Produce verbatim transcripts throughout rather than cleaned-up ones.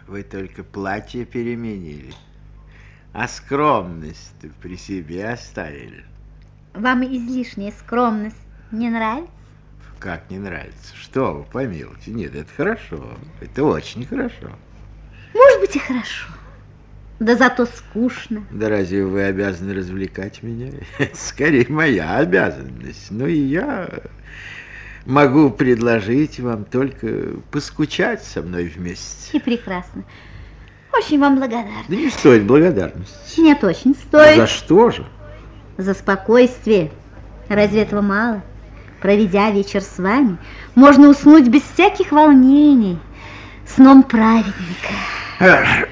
Вы только платье переменили, а скромность-то при себе оставили. Вам излишняя скромность не нравится? Как не нравится? Что вы, помилуйте. Нет, это хорошо. Это очень хорошо. Может быть, и хорошо. Да зато скучно. Да разве вы обязаны развлекать меня? Это скорее моя обязанность. Ну и я могу предложить вам только поскучать со мной вместе. И прекрасно. Очень вам благодарна. Да не стоит благодарности. Нет, очень стоит. За что же? За спокойствие. Разве этого мало? Проведя вечер с вами, можно уснуть без всяких волнений, сном праведника.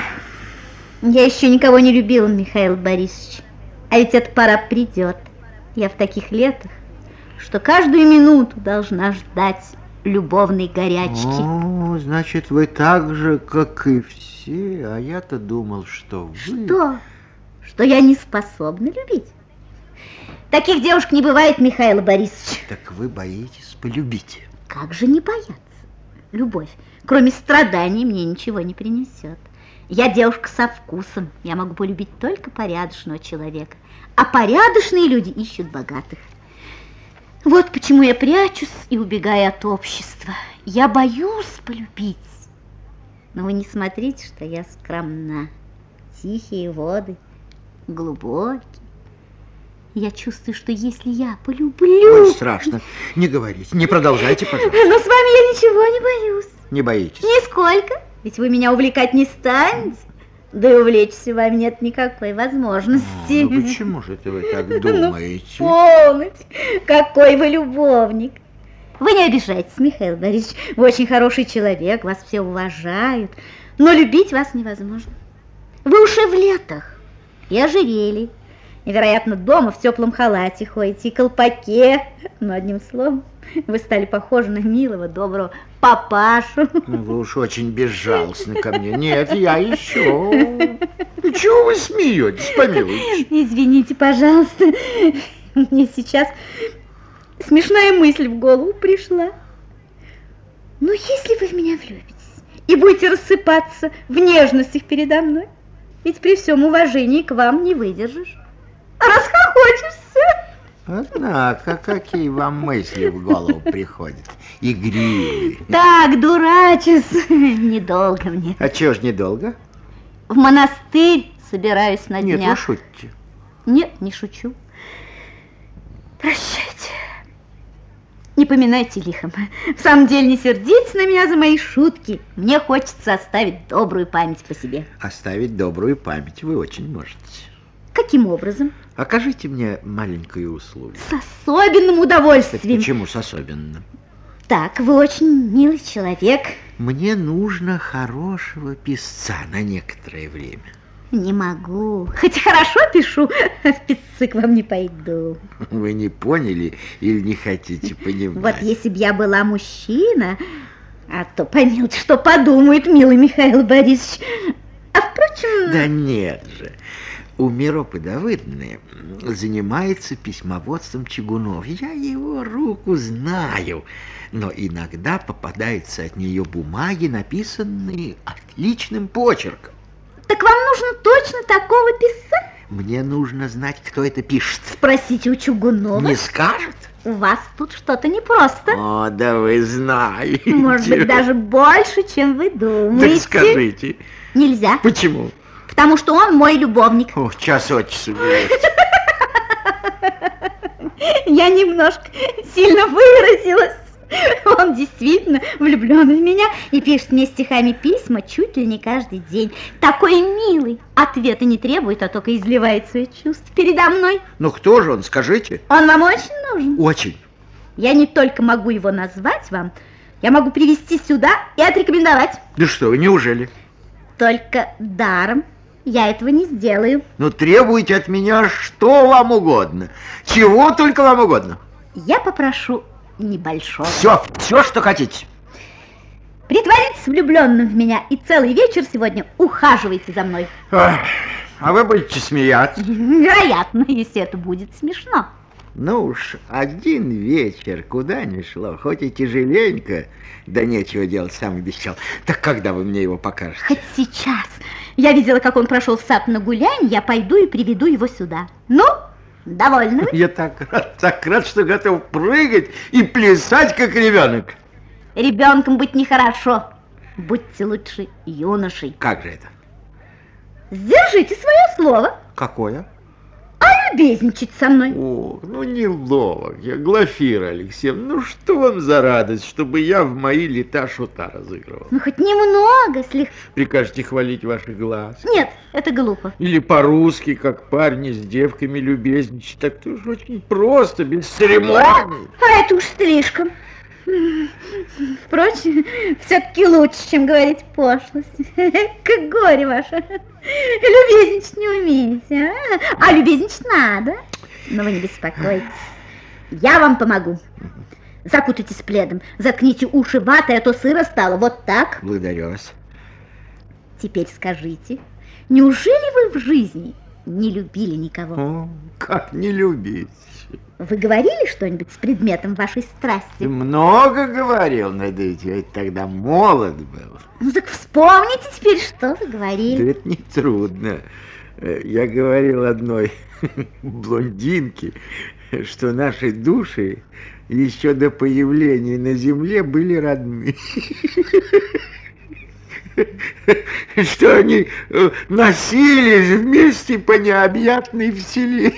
Я еще никого не любила, Михаил Борисович. А ведь эта пора придет. Я в таких летах, что каждую минуту должна ждать любовной горячки. О, значит, вы так же, как и все. А я-то думал, что вы... Что? Что я не способна любить? Таких девушек не бывает, Михаил Борисович. Так вы боитесь полюбить? Как же не бояться? Любовь, кроме страданий, мне ничего не принесет. Я девушка со вкусом. Я могу полюбить только порядочного человека. А порядочные люди ищут богатых. Вот почему я прячусь и убегаю от общества. Я боюсь полюбить. Но вы не смотрите, что я скромна. Тихие воды, глубокие. Я чувствую, что если я полюблю... Ой, страшно. Не говорите, не продолжайте, пожалуйста. Но с вами я ничего не боюсь. Не боитесь? Нисколько. Ведь вы меня увлекать не станете. Да и увлечься вами нет никакой возможности. А, ну почему же это вы так думаете? Ну, полноте. Какой вы любовник. Вы не обижайтесь, Михаил Борисович. Вы очень хороший человек, вас все уважают. Но любить вас невозможно. Вы уже в летах и ожирели. И, вероятно, дома в теплом халате ходите и колпаке. Но, одним словом, вы стали похожи на милого, доброго папашу. Ну, вы уж очень безжалостны ко мне. Нет, я еще. И чего вы смеетесь, помилуйте? Извините, пожалуйста. Мне сейчас смешная мысль в голову пришла. Ну, если вы в меня влюбитесь и будете рассыпаться в нежностях передо мной, ведь при всем уважении к вам не выдержишь. Расхохочешься. Однако, какие вам мысли в голову приходят? Игривые. Так, дурачусь. Недолго мне. А чего ж недолго? В монастырь собираюсь на днях. Нет, вы шутите. Нет, не шучу. Прощайте. Не поминайте лихом. В самом деле, не сердитесь на меня за мои шутки. Мне хочется оставить добрую память по себе. Оставить добрую память вы очень можете. Каким образом? Окажите мне маленькую услугу. С особенным удовольствием. Почему с особенным? Так, вы очень милый человек. Мне нужно хорошего писца на некоторое время. Не могу. Хоть хорошо пишу, в писцы к вам не пойду. Вы не поняли или не хотите понимать? Вот если б я была мужчина, а то помилуйте, что подумает милый Михаил Борисович. А впрочем... Да нет же. У Миропы Давыдовны занимается письмоводством Чугунов. Я его руку знаю, но иногда попадаются от нее бумаги, написанные отличным почерком. Так вам нужно точно такого писца? Мне нужно знать, кто это пишет. Спросите у Чугунова. Не скажет? У вас тут что-то непросто. О, да вы знаете. Может быть, даже больше, чем вы думаете. Так скажите. Нельзя. Почему? Потому что он мой любовник. О, час от часу. Я немножко сильно выразилась. Он действительно влюблен в меня и пишет мне стихами письма чуть ли не каждый день. Такой милый. Ответа не требует, а только изливает свои чувства передо мной. Ну кто же он, скажите? Он вам очень нужен? Очень. Я не только могу его назвать вам, я могу привезти сюда и отрекомендовать. Да что вы, неужели? Только даром я этого не сделаю. Ну требуйте от меня что вам угодно. Чего только вам угодно. Я попрошу небольшого. Все, все, что хотите. Притворитесь влюбленным в меня и целый вечер сегодня ухаживайте за мной. А, а вы будете смеяться? Вероятно, если это будет смешно. Ну уж один вечер, куда ни шло, хоть и тяжеленько, да нечего делать, сам обещал. Так когда вы мне его покажете? Хоть сейчас. Я видела, как он прошел в сад на гулянье, я пойду и приведу его сюда. Ну, довольны вы? Я так рад, так рад, что готов прыгать и плясать, как ребенок. Ребенком быть нехорошо. Будьте лучше юношей. Как же это? Сдержите свое слово. Какое? А любезничать со мной? О, ну неловок я, Глафира Алексеевна. Ну что вам за радость, чтобы я в мои лета шута разыгрывал? Ну хоть немного, слегка. Прикажете хвалить ваши глаз? Нет, это глупо. Или по-русски, как парни с девками любезничать. Так это уж очень просто, без церемоний. А это уж слишком. Впрочем, все-таки лучше, чем говорить пошлость. Как горе ваше. Любезничать не умеете, а? А любезничать надо. Но вы не беспокойтесь. Я вам помогу. Закутайтесь пледом, заткните уши ватой, а то сыро стало. Вот так. Благодарю вас. Теперь скажите, неужели вы в жизни не любили никого? О, как не любить? Вы говорили что-нибудь с предметом вашей страсти? Много говорил, но ведь я тогда молод был. Ну так вспомните теперь, что вы говорили. Да это не трудно. Я говорил одной блондинке, что наши души еще до появления на земле были родны. Что они носились вместе по необъятной вселенной.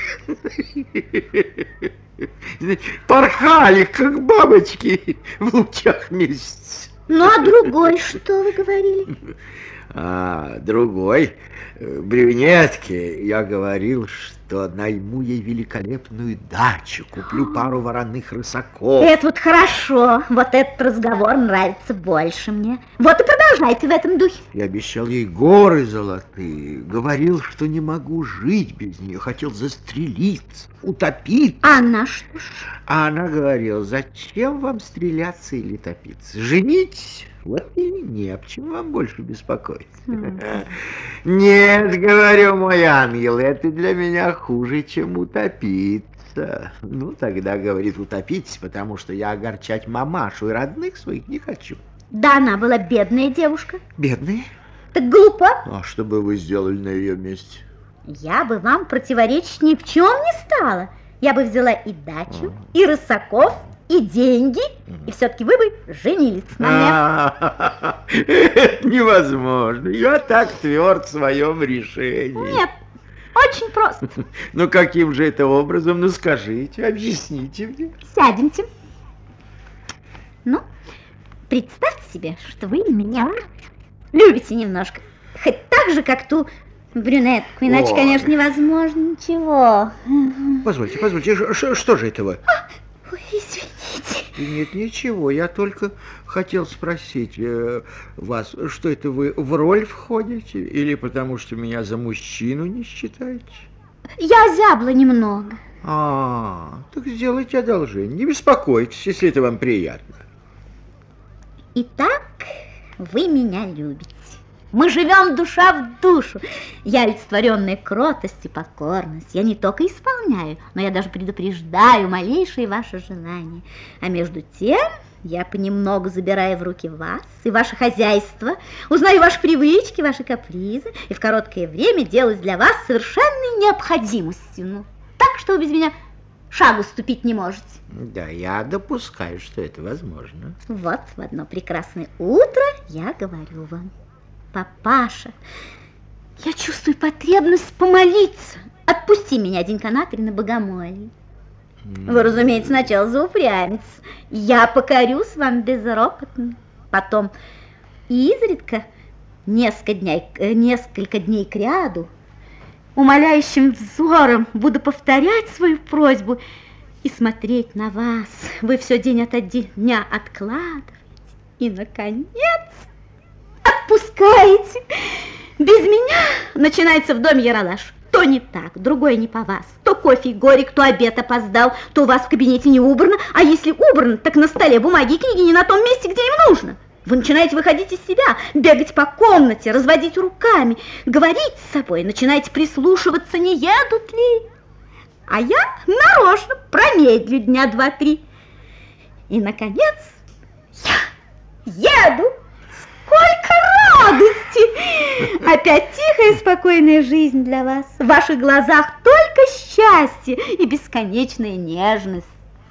Порхали, как бабочки в лучах месяца. Ну, а другой что вы говорили? А, другой, брюнетке, я говорил, что найму ей великолепную дачу, куплю пару вороных рысаков. Это вот хорошо, вот этот разговор нравится больше мне. Вот и продолжайте в этом духе. Я обещал ей горы золотые, говорил, что не могу жить без нее, хотел застрелиться, утопить. А она что ж? А она говорила, зачем вам стреляться или топиться? Женитесь. Вот и не об чем вам больше беспокоиться. Mm. Нет, говорю, мой ангел, это для меня хуже, чем утопиться. Ну, тогда, говорит, утопитесь, потому что я огорчать мамашу и родных своих не хочу. Да, она была бедная девушка. Бедная? Так глупо. А что бы вы сделали на ее месте? Я бы вам противоречить ни в чем не стала. Я бы взяла и дачу, а. и рысаков, и деньги, и все-таки вы бы женились на мне. Это невозможно. Я так тверд в своем решении. Нет, очень просто. Ну, каким же это образом? Ну, скажите, объясните мне. Сядемте. Ну, представьте себе, что вы меня любите немножко. Хоть так же, как ту брюнетку. Иначе, Ой. конечно, невозможно ничего. Позвольте, позвольте, что же это вы? Ой, извините. Нет, ничего, я только хотел спросить э, вас, что это вы в роль входите? Или потому что меня за мужчину не считаете? Я зябла немного. А, так сделайте одолжение, не беспокойтесь, если это вам приятно. Итак, вы меня любите. Мы живем душа в душу. Я олицетворенная кротость и покорность. Я не только исполняю, но я даже предупреждаю малейшие ваши желания. А между тем я понемногу забираю в руки вас и ваше хозяйство, узнаю ваши привычки, ваши капризы, и в короткое время делаюсь для вас совершенной необходимостью. Ну, так, что вы без меня шагу ступить не можете. Да, я допускаю, что это возможно. Вот в одно прекрасное утро я говорю вам: папаша, я чувствую потребность помолиться. Отпусти меня денька на три на богомолье. Mm. Вы, разумеется, сначала заупрямитесь. Я покорюсь вам безропотно. Потом изредка, несколько дней, несколько дней кряду, умоляющим взором буду повторять свою просьбу и смотреть на вас. Вы все день ото дня откладываете. И, наконец, отпускаете. Без меня начинается в доме яролаж. То не так, другое не по вас. То кофе горек, то обед опоздал, то у вас в кабинете не убрано. А если убрано, так на столе бумаги и книги не на том месте, где им нужно. Вы начинаете выходить из себя, бегать по комнате, разводить руками, говорить с собой, начинаете прислушиваться, не едут ли. а я нарочно промедлю дня два-три. И, наконец, я еду. Сколько радости! Опять тихая и спокойная жизнь для вас. В ваших глазах только счастье и бесконечная нежность.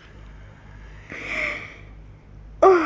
Ох.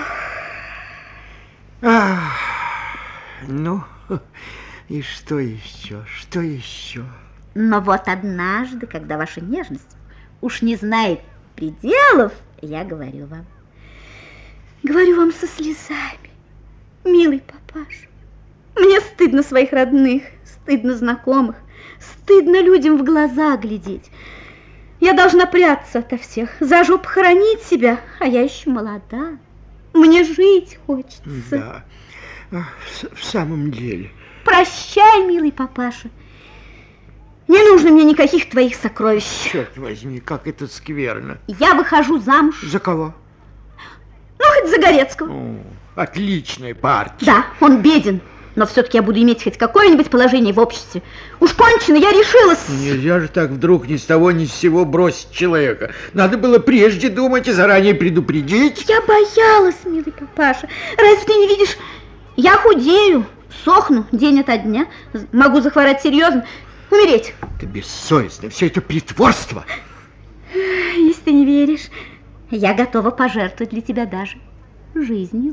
Ах, ну, и что еще, что еще? Но вот однажды, когда ваша нежность уж не знает пределов, я говорю вам, говорю вам со слезами, милый папаша, мне стыдно своих родных, стыдно знакомых, стыдно людям в глаза глядеть. Я должна прятаться ото всех, заживо похоронить себя, а я еще молода. Мне жить хочется. Да, в, в самом деле. Прощай, милый папаша. Не нужно мне никаких твоих сокровищ. Черт возьми, как это скверно. Я выхожу замуж. За кого? Ну, хоть за Горецкого. О, отличная партия. Да, он беден, но все-таки я буду иметь хоть какое-нибудь положение в обществе. Уж кончено, я решилась. Нельзя же так вдруг ни с того ни с сего бросить человека. Надо было прежде думать и заранее предупредить. Я боялась, милый папаша. Разве ты не видишь, я худею, сохну день ото дня, могу захворать серьезно, умереть. Это бессовестно, все это притворство. Если ты не веришь, я готова пожертвовать для тебя даже жизнью.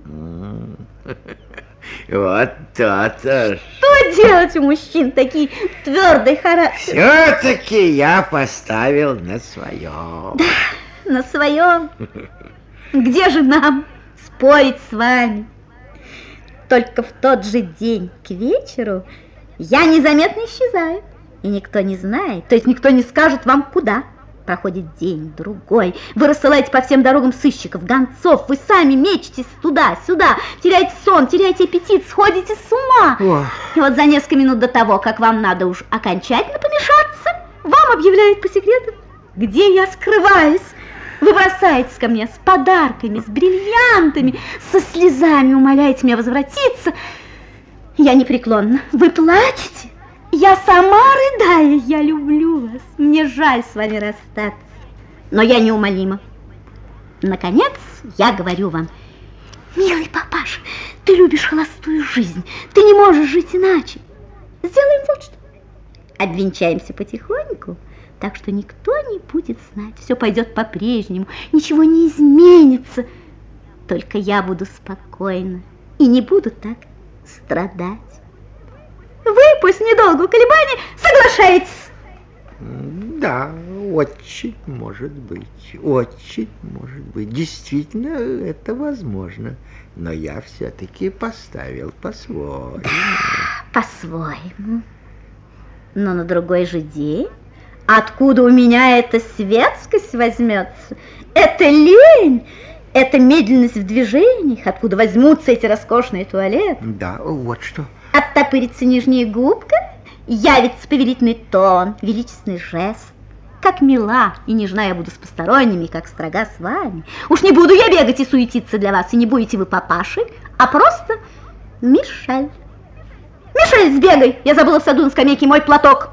Вот то-то. Что делать у мужчин такие твердые характеры? Все-таки я поставил на своем. Да, на своем. Где же нам спорить с вами? Только в тот же день к вечеру я незаметно исчезаю. И никто не знает, то есть никто не скажет вам, куда. Проходит день, другой. Вы рассылаете по всем дорогам сыщиков, гонцов. Вы сами мечетесь туда-сюда. Теряете сон, теряете аппетит, сходите с ума. Ох. И вот за несколько минут до того, как вам надо уж окончательно помешаться, вам объявляют по секрету, где я скрываюсь. Вы бросаетесь ко мне с подарками, с бриллиантами, со слезами умоляете меня возвратиться. Я непреклонна. Вы плачете? Я сама рыдаю, я люблю вас, мне жаль с вами расстаться, но я неумолима. Наконец, я говорю вам, милый папаша, ты любишь холостую жизнь, ты не можешь жить иначе. Сделаем вот что. Обвенчаемся потихоньку, так что никто не будет знать, все пойдет по-прежнему, ничего не изменится. Только я буду спокойна и не буду так страдать. Вы после недолгого колебания соглашаетесь? Да, очень может быть, очень может быть. Действительно, это возможно. Но я все-таки поставил по-своему. По-своему. Но на другой же день, откуда у меня эта светскость возьмется, эта лень, эта медленность в движениях, откуда возьмутся эти роскошные туалеты? Да, вот что. Оттопырится нижняя губка, явится повелительный тон, величественный жест. Как мила и нежна я буду с посторонними, как строга с вами. Уж не буду я бегать и суетиться для вас, и не будете вы папашей, а просто Мишель. Мишель, сбегай, я забыла в саду на скамейке мой платок.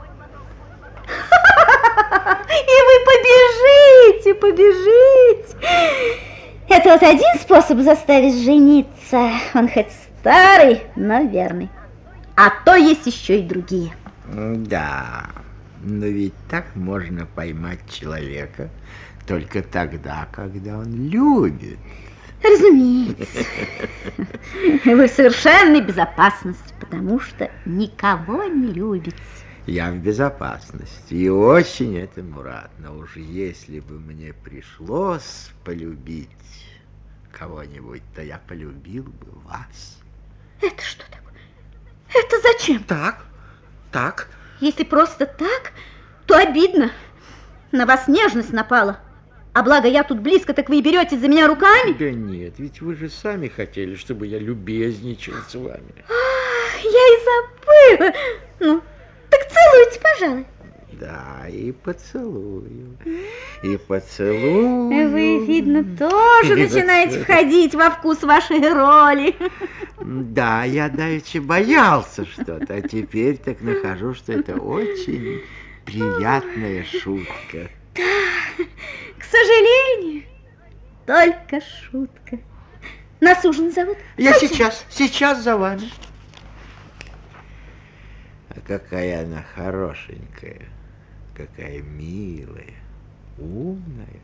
И вы побежите, побежите. Это вот один способ заставить жениться, он хоть старый, но верный. А то есть еще и другие. Да, но ведь так можно поймать человека только тогда, когда он любит. Разумеется. Вы в совершенной безопасности, потому что никого не любите. Я в безопасности и очень этому рад. Но уж если бы мне пришлось полюбить кого-нибудь, то я полюбил бы вас. Это что такое? Это зачем? Так, так. Если просто так, то обидно. На вас нежность напала. А благо я тут близко, так вы и берете за меня руками? Да нет, ведь вы же сами хотели, чтобы я любезничал с вами. Ах, я и забыла. Ну, так целуйте, пожалуй. Да, и поцелую, и поцелую. Вы, видно, тоже начинаете входить во вкус вашей роли. Да, я давеча боялся что-то, а теперь так нахожу, что это очень приятная шутка. Да, сожалению, только шутка. Нас ужин зовут? Я Хотим? сейчас, сейчас за вами. А какая она хорошенькая, какая милая, умная.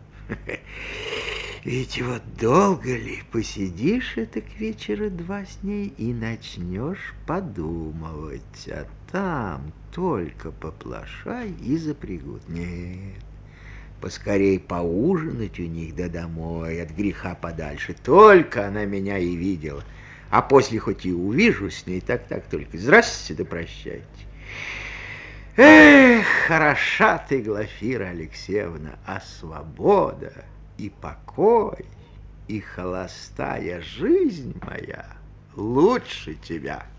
Ведь вот долго ли посидишь это к вечера два с ней и начнешь подумывать, а там только поплашай и запрягут. Нет, поскорей поужинать у них да домой, от греха подальше. Только она меня и видела. А после хоть и увижу с ней, так-так только. Здравствуйте, да прощайте. Эх, хороша ты, Глафира Алексеевна, а свобода и покой, и холостая жизнь моя лучше тебя.